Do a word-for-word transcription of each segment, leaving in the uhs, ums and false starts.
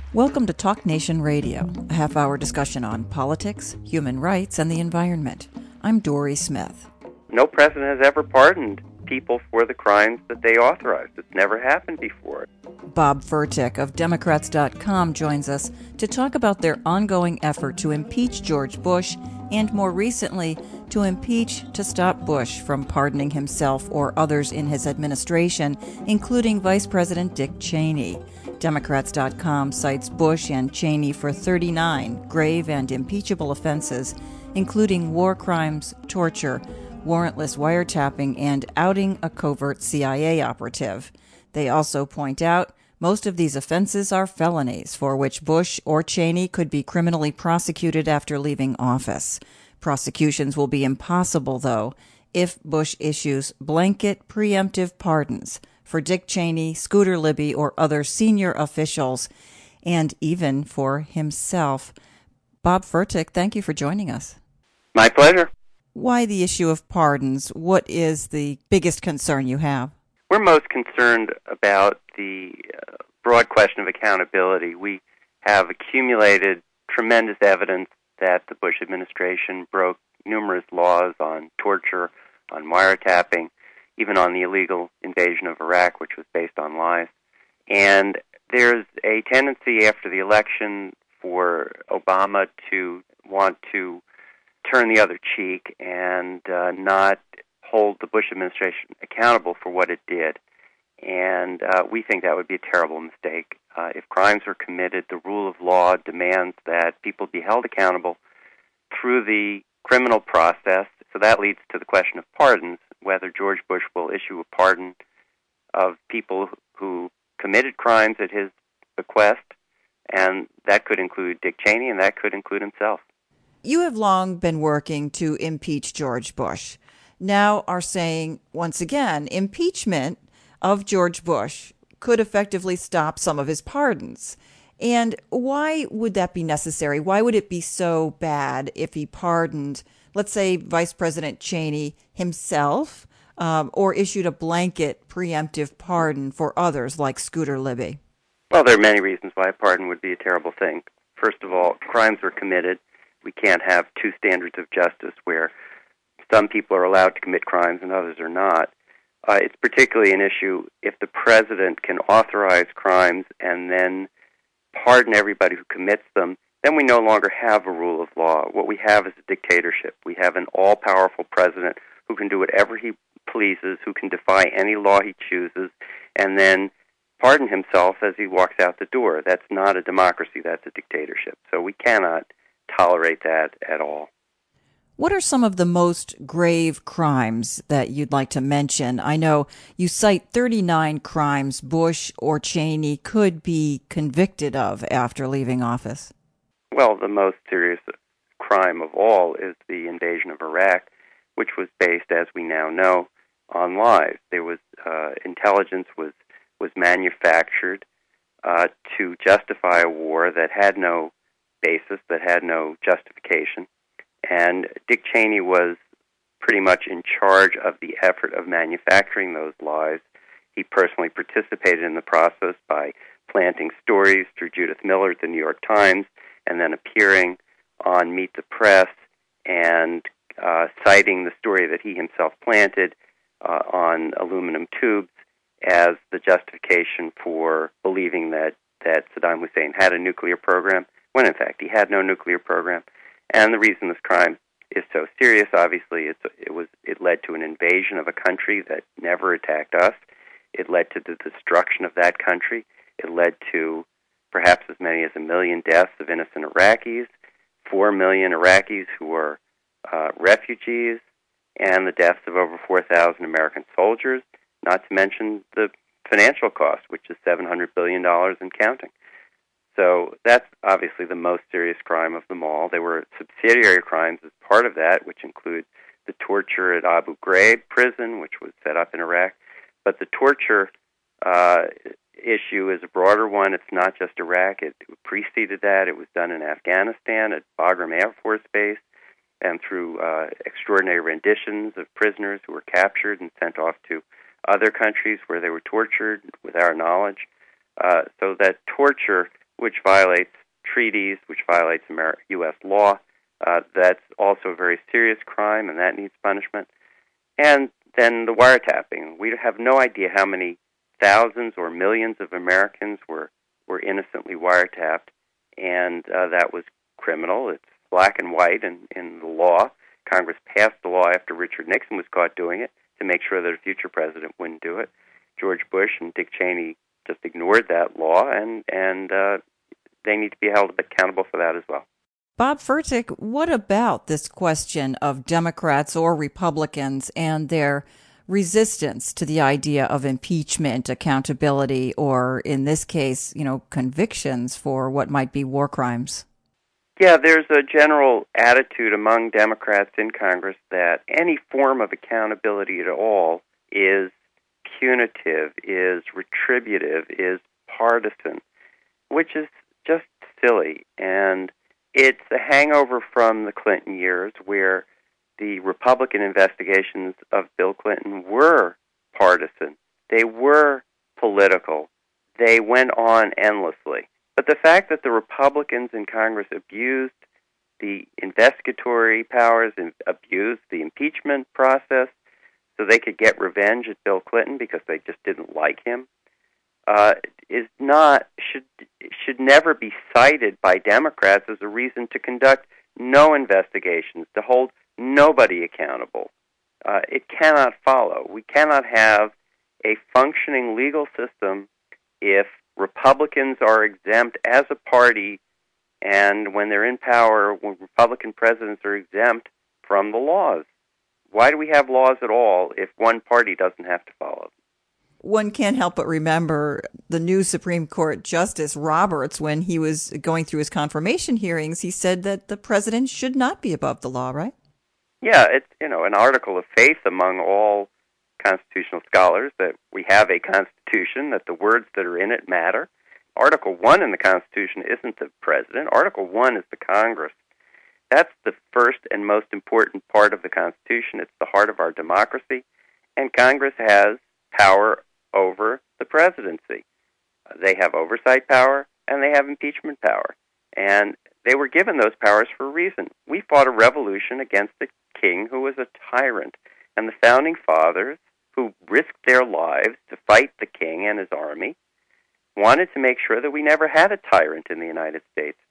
Welcome to Talk Nation Radio, a half-hour discussion on politics, human rights, and the environment. I'm Dory Smith. No president has ever pardoned people for the crimes that they authorized. It's never happened before. Bob Furtick of Democrats dot com joins us to talk about their ongoing effort to impeach George Bush and, more recently, to impeach to stop Bush from pardoning himself or others in his administration, including Vice President Dick Cheney. Democrats dot com cites Bush and Cheney for thirty-nine grave and impeachable offenses, including war crimes, torture, warrantless wiretapping, and outing a covert C I A operative. They also point out most of these offenses are felonies for which Bush or Cheney could be criminally prosecuted after leaving office. Prosecutions will be impossible, though, if Bush issues blanket preemptive pardons for Dick Cheney, Scooter Libby, or other senior officials, and even for himself. Bob Furtick, thank you for joining us. My pleasure. Why the issue of pardons? What is the biggest concern you have? We're most concerned about the uh, broad question of accountability. We have accumulated tremendous evidence that the Bush administration broke numerous laws on torture, on wiretapping, even on the illegal invasion of Iraq, which was based on lies. And there's a tendency after the election for Obama to want to turn the other cheek and uh, not hold the Bush administration accountable for what it did. And uh, we think that would be a terrible mistake. Uh, if crimes are committed, the rule of law demands that people be held accountable through the criminal process. So that leads to the question of pardons, whether George Bush will issue a pardon of people who committed crimes at his bequest, and that could include Dick Cheney, and that could include himself. You have long been working to impeach George Bush. Now are saying, once again, impeachment of George Bush could effectively stop some of his pardons. And why would that be necessary? Why would it be so bad if he pardoned, let's say, Vice President Cheney himself, um, or issued a blanket preemptive pardon for others like Scooter Libby? Well, there are many reasons why a pardon would be a terrible thing. First of all, crimes were committed. We can't have two standards of justice where some people are allowed to commit crimes and others are not. Uh, it's particularly an issue if the president can authorize crimes and then pardon everybody who commits them. Then we no longer have a rule of law. What we have is a dictatorship. We have an all-powerful president who can do whatever he pleases, who can defy any law he chooses, and then pardon himself as he walks out the door. That's not a democracy. That's a dictatorship. So we cannot tolerate that at all. What are some of the most grave crimes that you'd like to mention? I know you cite thirty-nine crimes Bush or Cheney could be convicted of after leaving office. Well, the most serious crime of all is the invasion of Iraq, which was based, as we now know, on lies. There was uh, intelligence was was manufactured uh, to justify a war that had no basis, that had no justification. And Dick Cheney was pretty much in charge of the effort of manufacturing those lies. He personally participated in the process by planting stories through Judith Miller at the New York Times and then appearing on Meet the Press and uh, citing the story that he himself planted uh, on aluminum tubes as the justification for believing that, that Saddam Hussein had a nuclear program, when in fact he had no nuclear program. And the reason this crime is so serious, obviously, it's, it was it led to an invasion of a country that never attacked us. It led to the destruction of that country. It led to perhaps as many as a million deaths of innocent Iraqis, four million Iraqis who were uh, refugees, and the deaths of over four thousand American soldiers, not to mention the financial cost, which is seven hundred billion dollars and counting. So that's obviously the most serious crime of them all. There were subsidiary crimes as part of that, which include the torture at Abu Ghraib prison, which was set up in Iraq. But the torture uh, issue is a broader one. It's not just Iraq. It preceded that. It was done in Afghanistan at Bagram Air Force Base and through uh, extraordinary renditions of prisoners who were captured and sent off to other countries where they were tortured with our knowledge. Uh, so that torture which violates treaties, which violates Amer- U S law. Uh, that's also a very serious crime, and that needs punishment. And then the wiretapping. We have no idea how many thousands or millions of Americans were, were innocently wiretapped, and uh, that was criminal. It's black and white in, in the law. Congress passed the law after Richard Nixon was caught doing it to make sure that a future president wouldn't do it. George Bush and Dick Cheney just ignored that law, and, and uh, they need to be held accountable for that as well. Bob Fertic, what about this question of Democrats or Republicans and their resistance to the idea of impeachment, accountability, or in this case, you know, convictions for what might be war crimes? Yeah, there's a general attitude among Democrats in Congress that any form of accountability at all is punitive, is retributive, is partisan, which is just silly. And it's a hangover from the Clinton years where the Republican investigations of Bill Clinton were partisan. They were political. They went on endlessly. But the fact that the Republicans in Congress abused the investigatory powers and abused the impeachment process so they could get revenge at Bill Clinton because they just didn't like him, uh, is not should should never be cited by Democrats as a reason to conduct no investigations, to hold nobody accountable. Uh, it cannot follow. We cannot have a functioning legal system if Republicans are exempt as a party, and when they're in power, when Republican presidents are exempt from the laws. Why do we have laws at all if one party doesn't have to follow them? One can't help but remember the new Supreme Court Justice Roberts, when he was going through his confirmation hearings, he said that the president should not be above the law, right? Yeah, it's, you know, an article of faith among all constitutional scholars that we have a constitution, that the words that are in it matter. Article one in the Constitution isn't the president. Article one is the Congress. That's the first and most important part of the Constitution. It's the heart of our democracy, and Congress has power over the presidency. Uh, they have oversight power, and they have impeachment power. And they were given those powers for a reason. We fought a revolution against a king who was a tyrant, and the Founding Fathers, who risked their lives to fight the king and his army, wanted to make sure that we never had a tyrant in the United States.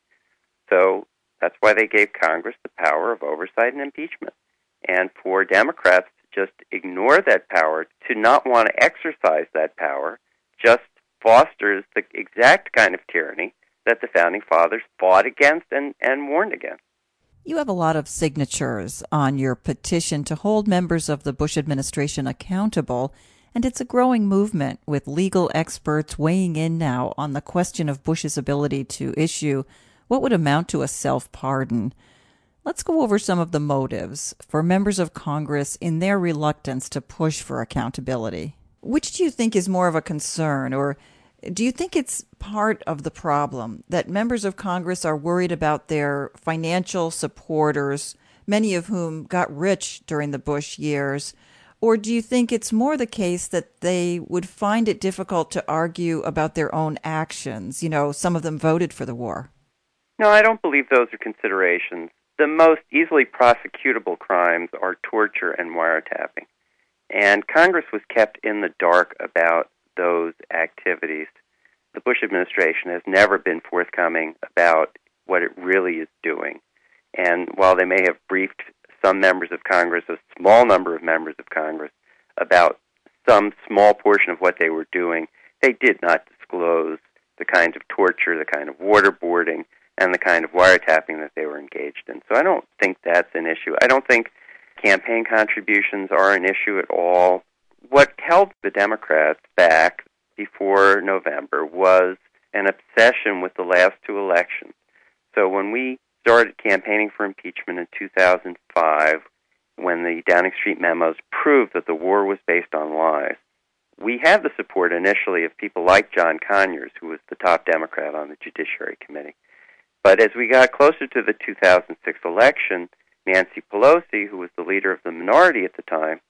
So that's why they gave Congress the power of oversight and impeachment. And for Democrats to just ignore that power, to not want to exercise that power, just fosters the exact kind of tyranny that the Founding Fathers fought against and, and warned against. You have a lot of signatures on your petition to hold members of the Bush administration accountable, and it's a growing movement with legal experts weighing in now on the question of Bush's ability to issue what would amount to a self-pardon. Let's go over some of the motives for members of Congress in their reluctance to push for accountability. Which do you think is more of a concern, or do you think it's part of the problem that members of Congress are worried about their financial supporters, many of whom got rich during the Bush years? Or do you think it's more the case that they would find it difficult to argue about their own actions? You know, some of them voted for the war. No, I don't believe those are considerations. The most easily prosecutable crimes are torture and wiretapping. And Congress was kept in the dark about those activities. The Bush administration has never been forthcoming about what it really is doing. And while they may have briefed some members of Congress, a small number of members of Congress, about some small portion of what they were doing, they did not disclose the kinds of torture, the kind of waterboarding, and the kind of wiretapping that they were engaged in. So I don't think that's an issue. I don't think campaign contributions are an issue at all. What held the Democrats back before November was an obsession with the last two elections. So when we started campaigning for impeachment in two thousand five, when the Downing Street memos proved that the war was based on lies, we had the support initially of people like John Conyers, who was the top Democrat on the Judiciary Committee. But as we got closer to the two thousand six election, Nancy Pelosi, who was the leader of the minority at the time,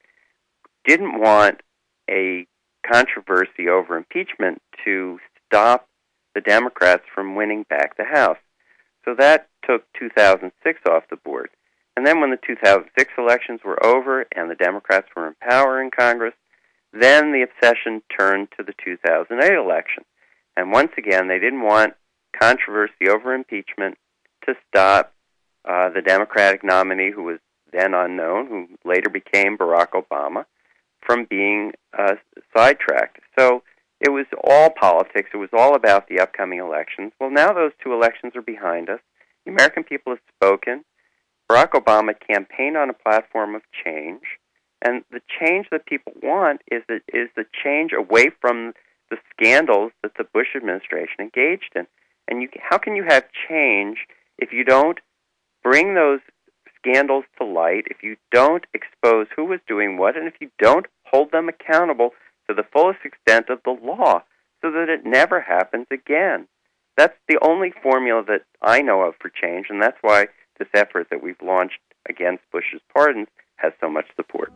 didn't want a controversy over impeachment to stop the Democrats from winning back the House. So that took two thousand six off the board. And then when the two thousand six elections were over and the Democrats were in power in Congress, then the obsession turned to the two thousand eight election. And once again, they didn't want controversy over impeachment to stop uh, the Democratic nominee, who was then unknown, who later became Barack Obama, from being uh, sidetracked. So it was all politics. It was all about the upcoming elections. Well, now those two elections are behind us. The American people have spoken. Barack Obama campaigned on a platform of change, and the change that people want is the, is the change away from the scandals that the Bush administration engaged in. And you, how can you have change if you don't bring those scandals to light, if you don't expose who was doing what, and if you don't hold them accountable to the fullest extent of the law so that it never happens again? That's the only formula that I know of for change, and that's why this effort that we've launched against Bush's pardons has so much support.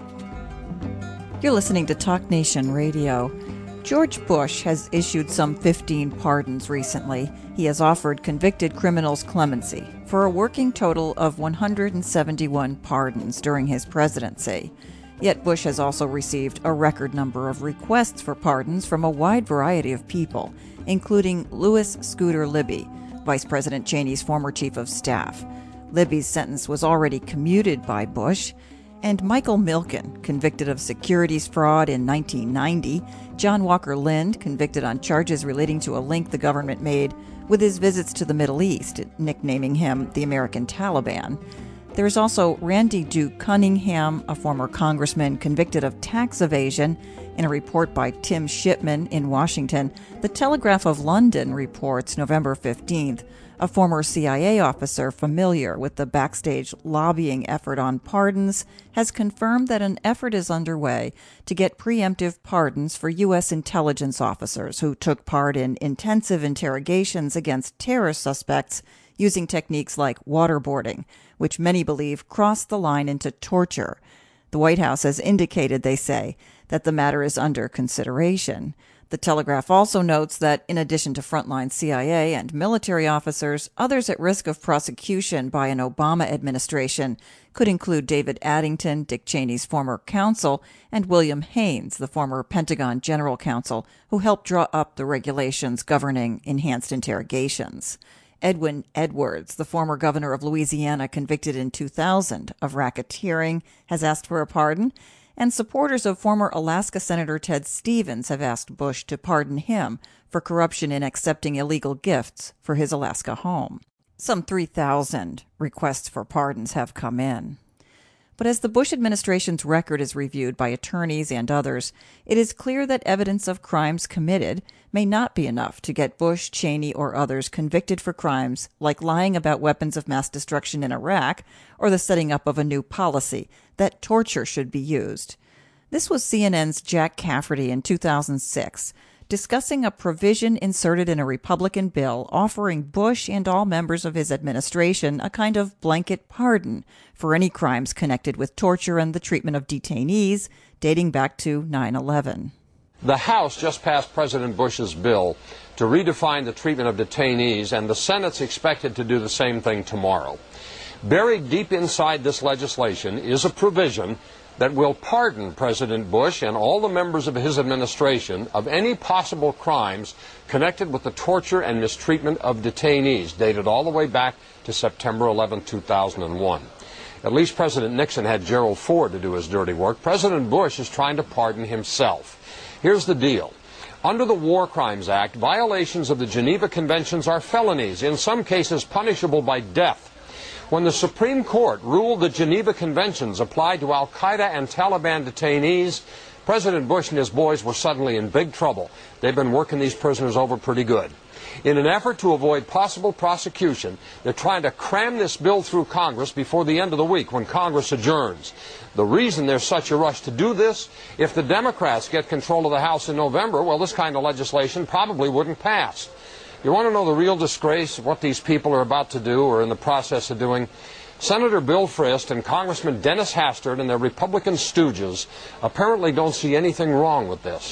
You're listening to Talk Nation Radio. George Bush has issued some fifteen pardons recently. He has offered convicted criminals clemency for a working total of one hundred seventy-one pardons during his presidency. Yet Bush has also received a record number of requests for pardons from a wide variety of people, including Louis Scooter Libby, Vice President Cheney's former chief of staff. Libby's sentence was already commuted by Bush. And Michael Milken, convicted of securities fraud in nineteen ninety, John Walker Lind, convicted on charges relating to a link the government made with his visits to the Middle East, nicknaming him the American Taliban. There's also Randy Duke Cunningham, a former congressman convicted of tax evasion. In a report by Tim Shipman in Washington, the Telegraph of London reports November fifteenth, a former C I A officer familiar with the backstage lobbying effort on pardons has confirmed that an effort is underway to get preemptive pardons for U S intelligence officers who took part in intensive interrogations against terrorist suspects using techniques like waterboarding, which many believe crossed the line into torture. The White House has indicated, they say, that the matter is under consideration. The Telegraph also notes that, in addition to frontline C I A and military officers, others at risk of prosecution by an Obama administration could include David Addington, Dick Cheney's former counsel, and William Haines, the former Pentagon general counsel, who helped draw up the regulations governing enhanced interrogations. Edwin Edwards, the former governor of Louisiana convicted in two thousand of racketeering, has asked for a pardon. And supporters of former Alaska Senator Ted Stevens have asked Bush to pardon him for corruption in accepting illegal gifts for his Alaska home. Some three thousand requests for pardons have come in. But as the Bush administration's record is reviewed by attorneys and others, it is clear that evidence of crimes committed may not be enough to get Bush, Cheney, or others convicted for crimes like lying about weapons of mass destruction in Iraq or the setting up of a new policy that torture should be used. This was C N N's Jack Cafferty in two thousand six, discussing a provision inserted in a Republican bill offering Bush and all members of his administration a kind of blanket pardon for any crimes connected with torture and the treatment of detainees dating back to nine eleven. The House just passed President Bush's bill to redefine the treatment of detainees, and the Senate's expected to do the same thing tomorrow. Buried deep inside this legislation is a provision that will pardon President Bush and all the members of his administration of any possible crimes connected with the torture and mistreatment of detainees, dated all the way back to September eleventh, two thousand one. At least President Nixon had Gerald Ford to do his dirty work. President Bush is trying to pardon himself. Here's the deal. Under the War Crimes Act, violations of the Geneva Conventions are felonies, in some cases punishable by death. When the Supreme Court ruled the Geneva Conventions applied to al-Qaeda and Taliban detainees, President Bush and his boys were suddenly in big trouble. They've been working these prisoners over pretty good. In an effort to avoid possible prosecution, they're trying to cram this bill through Congress before the end of the week when Congress adjourns. The reason there's such a rush to do this, if the Democrats get control of the House in November, well, this kind of legislation probably wouldn't pass. You want to know the real disgrace of what these people are about to do or in the process of doing? Senator Bill Frist and Congressman Dennis Hastert and their Republican stooges apparently don't see anything wrong with this.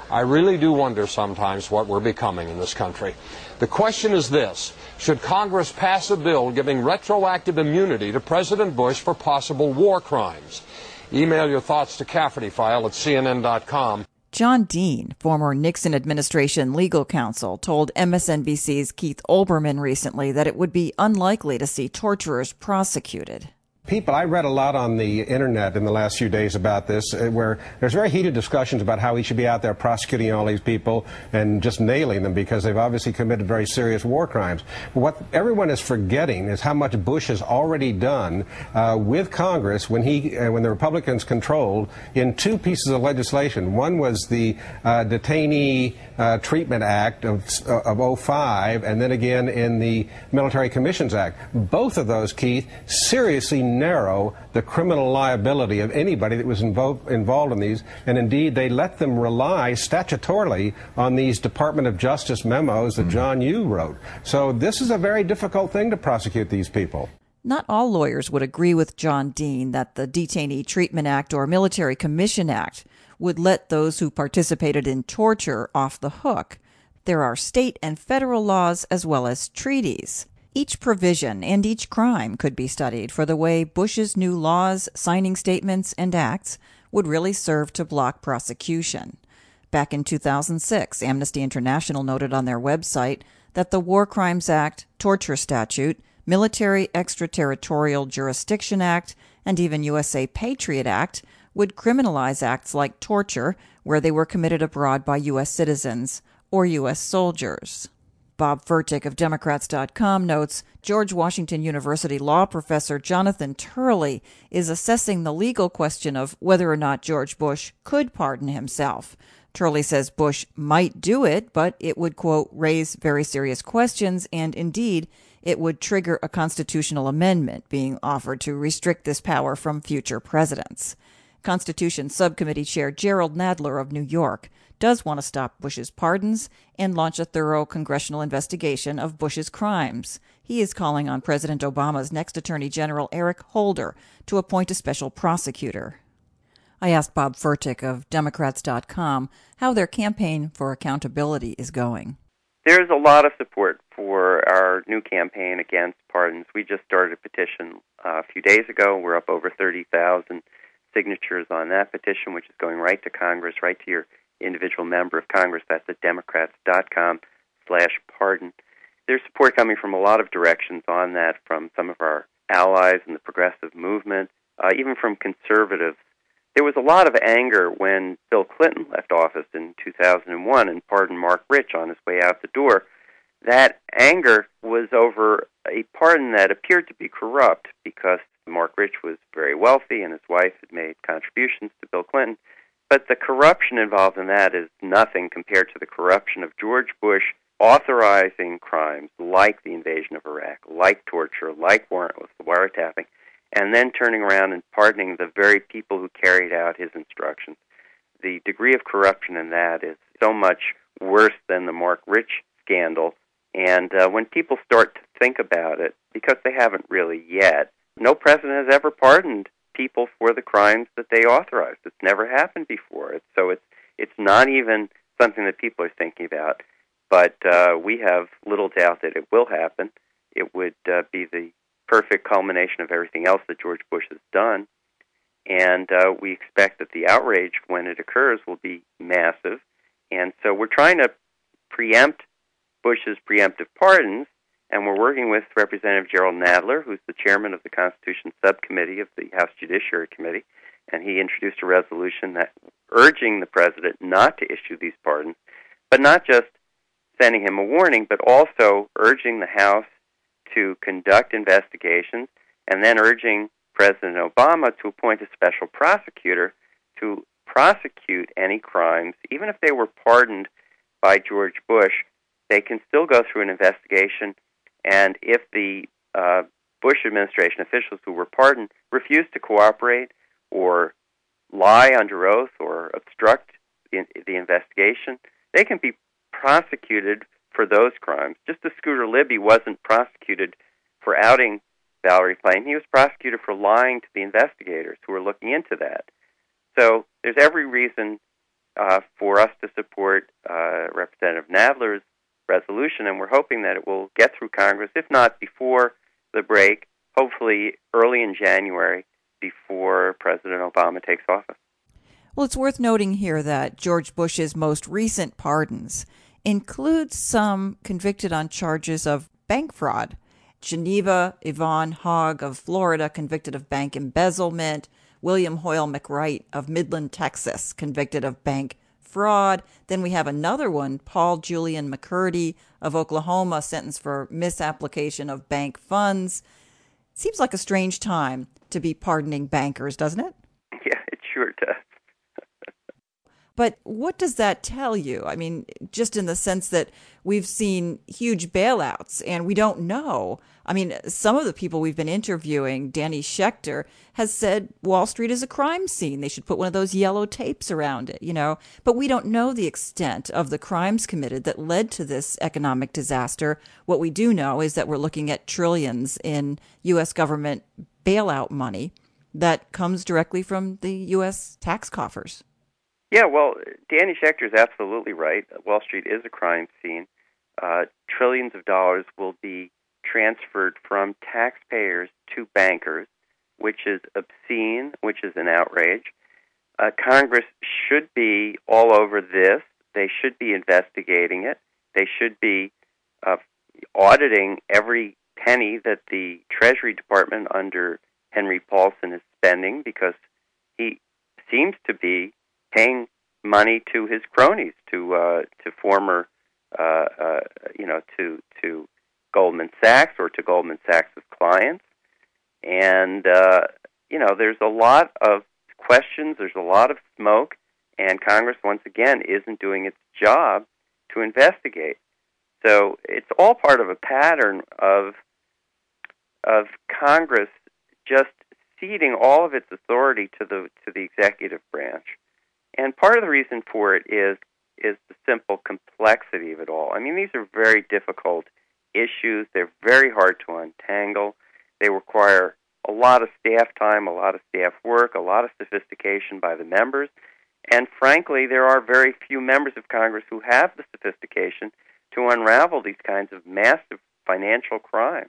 I really do wonder sometimes what we're becoming in this country. The question is this: should Congress pass a bill giving retroactive immunity to President Bush for possible war crimes? Email your thoughts to Cafferty File at C N N dot com. John Dean, former Nixon administration legal counsel, told M S N B C's Keith Olbermann recently that it would be unlikely to see torturers prosecuted. People, I read a lot on the internet in the last few days about this, uh, where there's very heated discussions about how he should be out there prosecuting all these people and just nailing them because they've obviously committed very serious war crimes. But what everyone is forgetting is how much Bush has already done uh, with Congress when he, uh, when the Republicans controlled, in two pieces of legislation. One was the uh, Detainee uh, Treatment Act of uh, of oh five, and then again in the Military Commissions Act. Both of those, Keith, seriously narrow the criminal liability of anybody that was invo- involved in these, and indeed they let them rely statutorily on these Department of Justice memos that mm-hmm. John Yoo wrote. So this is a very difficult thing to prosecute these people. Not all lawyers would agree with John Dean that the Detainee Treatment Act or Military Commission Act would let those who participated in torture off the hook. There are state and federal laws as well as treaties. Each provision and each crime could be studied for the way Bush's new laws, signing statements, and acts would really serve to block prosecution. Back in two thousand six, Amnesty International noted on their website that the War Crimes Act, Torture Statute, Military Extraterritorial Jurisdiction Act, and even U S A Patriot Act would criminalize acts like torture where they were committed abroad by U S citizens or U S soldiers. Bob Furtick of Democrats dot com notes George Washington University law professor Jonathan Turley is assessing the legal question of whether or not George Bush could pardon himself. Turley says Bush might do it, but it would, quote, raise very serious questions, and indeed, it would trigger a constitutional amendment being offered to restrict this power from future presidents. Constitution Subcommittee Chair Gerald Nadler of New York does want to stop Bush's pardons and launch a thorough congressional investigation of Bush's crimes. He is calling on President Obama's next Attorney General Eric Holder to appoint a special prosecutor. I asked Bob Furtick of Democrats dot com how their campaign for accountability is going. There's a lot of support for our new campaign against pardons. We just started a petition uh, a few days ago. We're up over thirty thousand signatures on that petition, which is going right to Congress, right to your individual member of Congress. That's at Democrats dot com slash pardon. There's support coming from a lot of directions on that, from some of our allies in the progressive movement, uh, even from conservatives. There was a lot of anger when Bill Clinton left office in two thousand one and pardoned Mark Rich on his way out the door. That anger was over a pardon that appeared to be corrupt because Mark Rich was very wealthy and his wife had made contributions to Bill Clinton. But the corruption involved in that is nothing compared to the corruption of George Bush authorizing crimes like the invasion of Iraq, like torture, like warrantless wiretapping, and then turning around and pardoning the very people who carried out his instructions. The degree of corruption in that is so much worse than the Mark Rich scandal. And uh, when people start to think about it, because they haven't really yet, no president has ever pardoned people for the crimes that they authorized. It's never happened before. It's, so it's it's not even something that people are thinking about. But uh, we have little doubt that it will happen. It would uh, be the perfect culmination of everything else that George Bush has done. And uh, we expect that the outrage, when it occurs, will be massive. And so we're trying to preempt Bush's preemptive pardons, and we're working with Representative Gerald Nadler, who's the chairman of the Constitution Subcommittee of the House Judiciary Committee, and he introduced a resolution that urging the president not to issue these pardons, but not just sending him a warning, but also urging the House to conduct investigations, and then urging President Obama to appoint a special prosecutor to prosecute any crimes, even if they were pardoned by George Bush. They can still go through an investigation, and if the uh, Bush administration officials who were pardoned refuse to cooperate or lie under oath or obstruct the, the investigation, they can be prosecuted for those crimes. Just as Scooter Libby wasn't prosecuted for outing Valerie Plame, he was prosecuted for lying to the investigators who were looking into that. So there's every reason uh, for us to support uh, Representative Nadler's resolution, and we're hoping that it will get through Congress, if not before the break, hopefully early in January before President Obama takes office. Well, it's worth noting here that George Bush's most recent pardons include some convicted on charges of bank fraud. Geneva Yvonne Hogg of Florida, convicted of bank embezzlement. William Hoyle McWright of Midland, Texas, convicted of bank fraud. Then we have another one, Paul Julian McCurdy of Oklahoma, sentenced for misapplication of bank funds. Seems like a strange time to be pardoning bankers, doesn't it? Yeah, it sure does. But what does that tell you? I mean, just in the sense that we've seen huge bailouts and we don't know. I mean, some of the people we've been interviewing, Danny Schechter, has said Wall Street is a crime scene. They should put one of those yellow tapes around it, you know. But we don't know the extent of the crimes committed that led to this economic disaster. What we do know is that we're looking at trillions in U S government bailout money that comes directly from the U S tax coffers. Yeah, well, Danny Schechter is absolutely right. Wall Street is a crime scene. Uh, trillions of dollars will be transferred from taxpayers to bankers, which is obscene, which is an outrage. Uh, Congress should be all over this. They should be investigating it. They should be uh, auditing every penny that the Treasury Department under Henry Paulson is spending, because he seems to be paying money to his cronies, to uh, to former, uh, uh, you know, to to Goldman Sachs or to Goldman Sachs' clients, and uh, you know, there's a lot of questions, there's a lot of smoke, and Congress once again isn't doing its job to investigate. So it's all part of a pattern of of Congress just ceding all of its authority to the to the executive branch. And part of the reason for it is is the simple complexity of it all. I mean, these are very difficult issues. They're very hard to untangle. They require a lot of staff time, a lot of staff work, a lot of sophistication by the members. And frankly, there are very few members of Congress who have the sophistication to unravel these kinds of massive financial crimes.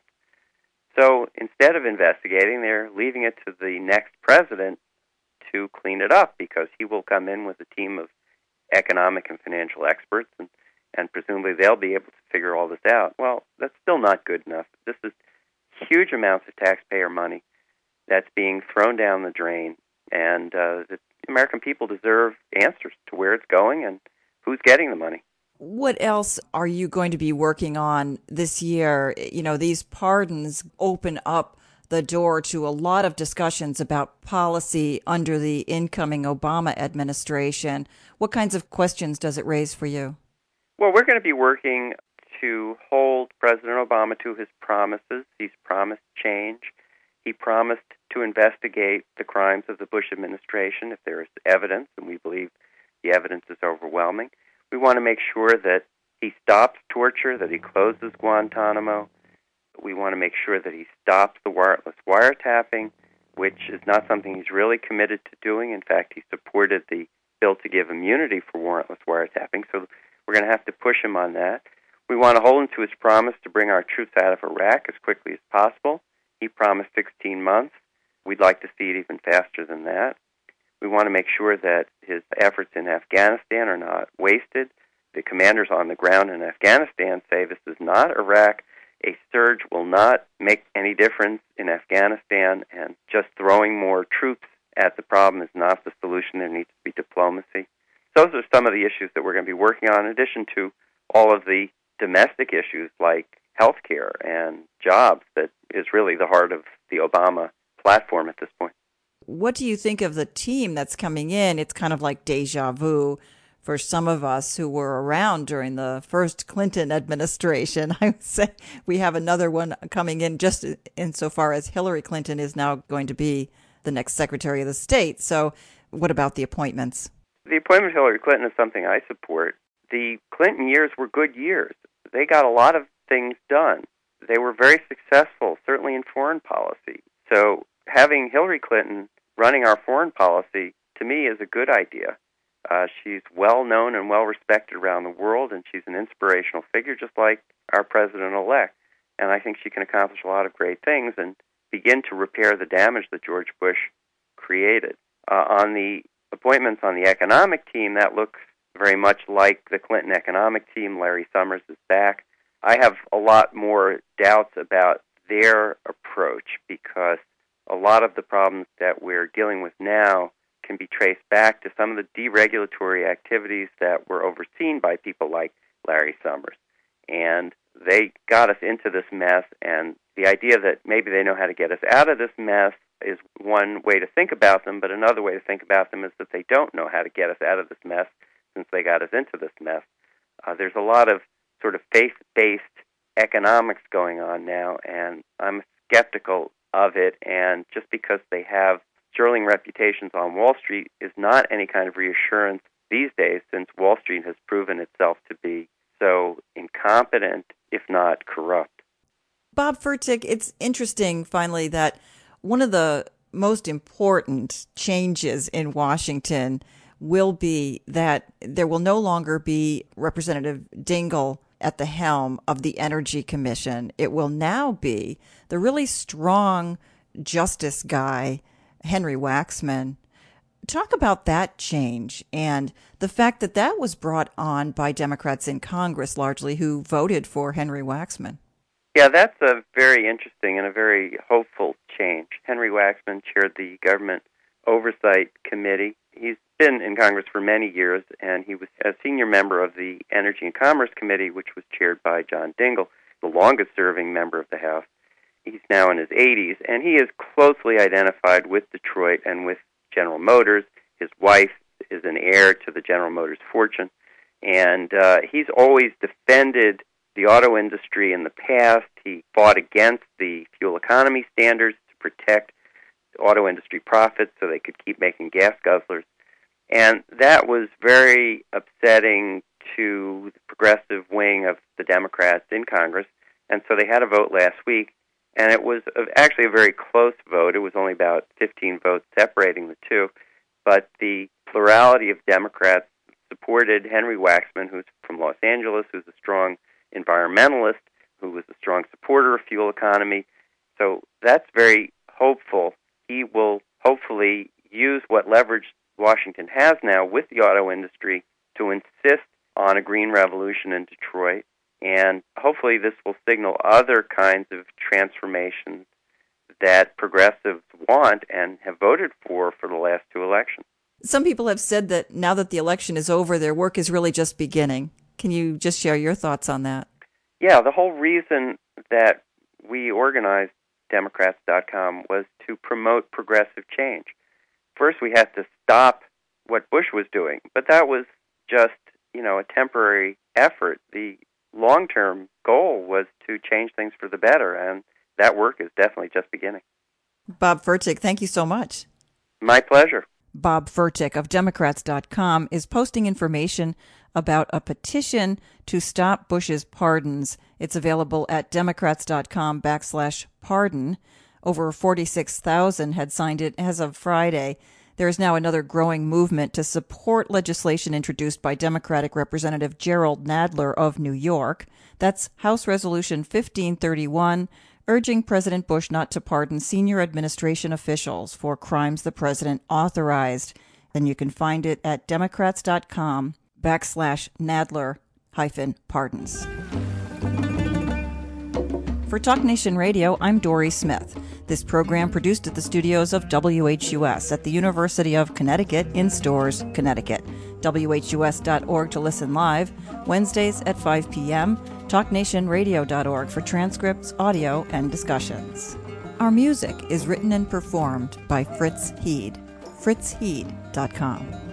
So instead of investigating, they're leaving it to the next president to clean it up, because he will come in with a team of economic and financial experts, and, and presumably they'll be able to figure all this out. Well, that's still not good enough. This is huge amounts of taxpayer money that's being thrown down the drain, and uh, the American people deserve answers to where it's going and who's getting the money. What else are you going to be working on this year? You know, these pardons open up the door to a lot of discussions about policy under the incoming Obama administration. What kinds of questions does it raise for you? Well, we're going to be working to hold President Obama to his promises. He's promised change. He promised to investigate the crimes of the Bush administration if there is evidence, and we believe the evidence is overwhelming. We want to make sure that he stops torture, that he closes Guantanamo. We want to make sure that he stops the warrantless wiretapping, which is not something he's really committed to doing. In fact, he supported the bill to give immunity for warrantless wiretapping, so we're going to have to push him on that. We want to hold him to his promise to bring our troops out of Iraq as quickly as possible. He promised sixteen months. We'd like to see it even faster than that. We want to make sure that his efforts in Afghanistan are not wasted. The commanders on the ground in Afghanistan say this is not Iraq. A surge will not make any difference in Afghanistan, and just throwing more troops at the problem is not the solution. There needs to be diplomacy. Those are some of the issues that we're going to be working on, in addition to all of the domestic issues like health care and jobs that is really the heart of the Obama platform at this point. What do you think of the team that's coming in? It's kind of like deja vu for some of us who were around during the first Clinton administration. I would say we have another one coming in just insofar as Hillary Clinton is now going to be the next Secretary of the State. So what about the appointments? The appointment of Hillary Clinton is something I support. The Clinton years were good years. They got a lot of things done. They were very successful, certainly in foreign policy. So having Hillary Clinton running our foreign policy, to me, is a good idea. Uh, she's well-known and well-respected around the world, and she's an inspirational figure, just like our president-elect. And I think she can accomplish a lot of great things and begin to repair the damage that George Bush created. Uh, on the appointments on the economic team, that looks very much like the Clinton economic team. Larry Summers is back. I have a lot more doubts about their approach because a lot of the problems that we're dealing with now can be traced back to some of the deregulatory activities that were overseen by people like Larry Summers. And they got us into this mess, and the idea that maybe they know how to get us out of this mess is one way to think about them, but another way to think about them is that they don't know how to get us out of this mess since they got us into this mess. Uh, there's a lot of sort of faith-based economics going on now, and I'm skeptical of it, and just because they have sterling reputations on Wall Street is not any kind of reassurance these days, since Wall Street has proven itself to be so incompetent, if not corrupt. Bob Fertig, it's interesting, finally, that one of the most important changes in Washington will be that there will no longer be Representative Dingell at the helm of the Energy Commission. It will now be the really strong justice guy, Henry Waxman. Talk about that change and the fact that that was brought on by Democrats in Congress, largely, who voted for Henry Waxman. Yeah, that's a very interesting and a very hopeful change. Henry Waxman chaired the Government Oversight Committee. He's been in Congress for many years, and he was a senior member of the Energy and Commerce Committee, which was chaired by John Dingell, the longest-serving member of the House. He's now in his eighties, and he is closely identified with Detroit and with General Motors. His wife is an heir to the General Motors fortune, and uh, he's always defended the auto industry in the past. He fought against the fuel economy standards to protect auto industry profits so they could keep making gas guzzlers. And that was very upsetting to the progressive wing of the Democrats in Congress. And so they had a vote last week, and it was actually a very close vote. It was only about fifteen votes separating the two. But the plurality of Democrats supported Henry Waxman, who's from Los Angeles, who's a strong environmentalist, who was a strong supporter of fuel economy. So that's very hopeful. He will hopefully use what leverage Washington has now with the auto industry to insist on a green revolution in Detroit. And hopefully this will signal other kinds of transformations that progressives want and have voted for for the last two elections. Some people have said that now that the election is over, their work is really just beginning. Can you just share your thoughts on that? Yeah, the whole reason that we organized Democrats dot com was to promote progressive change. First, we had to stop what Bush was doing, but that was just, you know, a temporary effort. The long-term goal was to change things for the better, and that work is definitely just beginning. Bob Fertig, thank you so much. My pleasure. Bob Fertig of Democrats dot com is posting information about a petition to stop Bush's pardons. It's available at Democrats dot com backslash pardon. Over forty-six thousand had signed it as of Friday. There is now another growing movement to support legislation introduced by Democratic Representative Jerrold Nadler of New York. That's House Resolution fifteen thirty-one, urging President Bush not to pardon senior administration officials for crimes the president authorized. And you can find it at Democrats dot com backslash Nadler hyphen pardons. For Talk Nation Radio, I'm Dory Smith. This program produced at the studios of W H U S at the University of Connecticut in Storrs, Connecticut. W H U S dot org to listen live, Wednesdays at five p.m., talk nation radio dot org for transcripts, audio, and discussions. Our music is written and performed by Fritz Heed. fritz heed dot com.